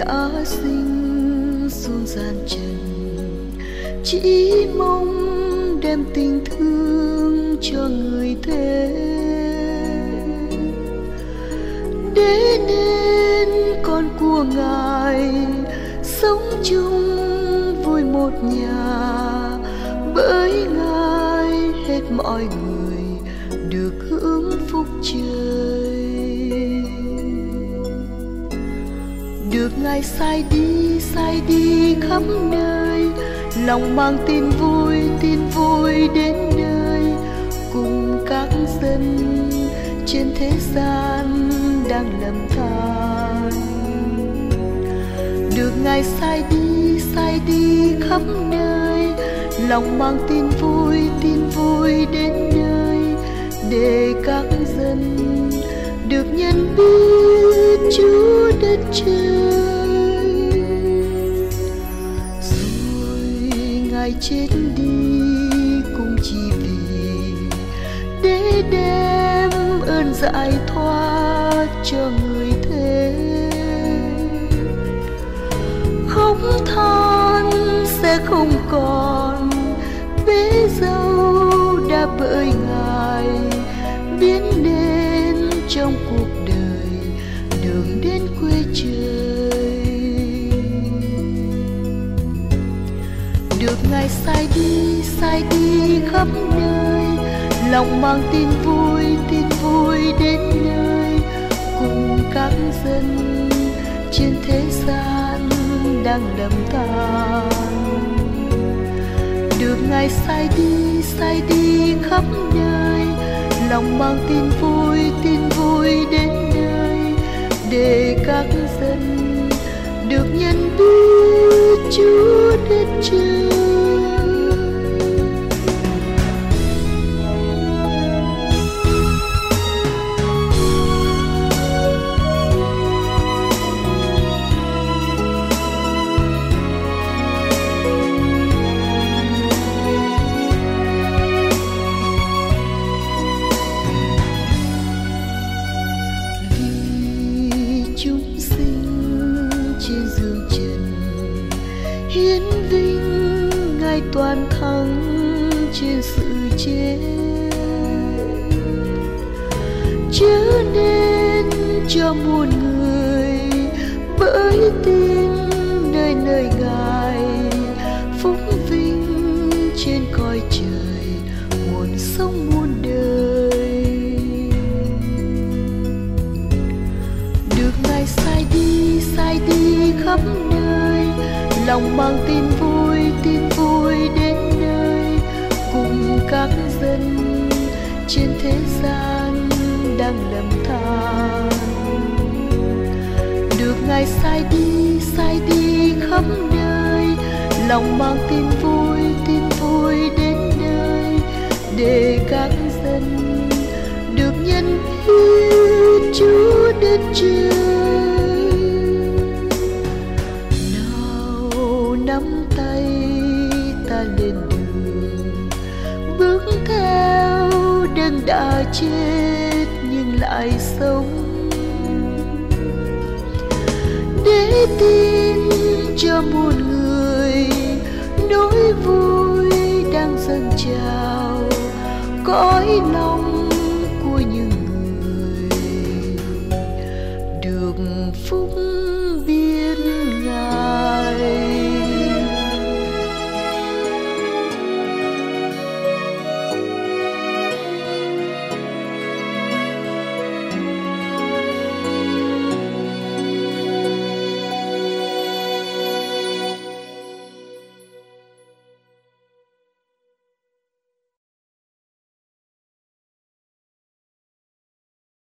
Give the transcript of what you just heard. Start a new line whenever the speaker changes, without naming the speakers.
đã sinh xuống gian trần, chỉ mong đem tình thương cho người thế, để nên con của Ngài sống chung vui một nhà. Bởi Ngài hết mọi người được hưởng phúc trời, được Ngài sai đi khắp nơi, lòng mang tin vui đến nơi, cùng các dân trên thế gian đang lầm than. Được Ngài sai đi khắp nơi, lòng mang tin vui đến nơi, để các dân được nhận biết Chúa đất trời. Rồi Ngài chết đi cũng chỉ vì để đem ơn giải thoát cho người thế. Khóc than sẽ không còn, bế dâu đã bởi Ngài biến nên trong cuộc đời đường đến quê trời. Được Ngài sai đi khắp nơi, lòng mang tin vui đến nơi, cùng các dân trên thế gian đang lầm than. Được Ngài sai đi khắp nơi, lòng mang tin vui đến nơi, để các dân được nhận biết Chúa đất trời. Hiến vinh Ngài toàn thắng trên sự chết, chớ nên cho muôn người bởi tin nơi Ngài phúc vinh trên cõi trời, nguồn sống muôn đời. Được Ngài sai đi khắp nơi, lòng mang tin vui đến nơi, cùng các dân trên thế gian đang lầm than. Được Ngài sai đi khắp nơi, lòng mang tin vui đến nơi, để các dân được nhận biết Chúa đất trời. Nắm tay ta lên đường, bước theo đấng đã chết nhưng lại sống, để tin cho muôn người nỗi vui đang dâng trào cõi lòng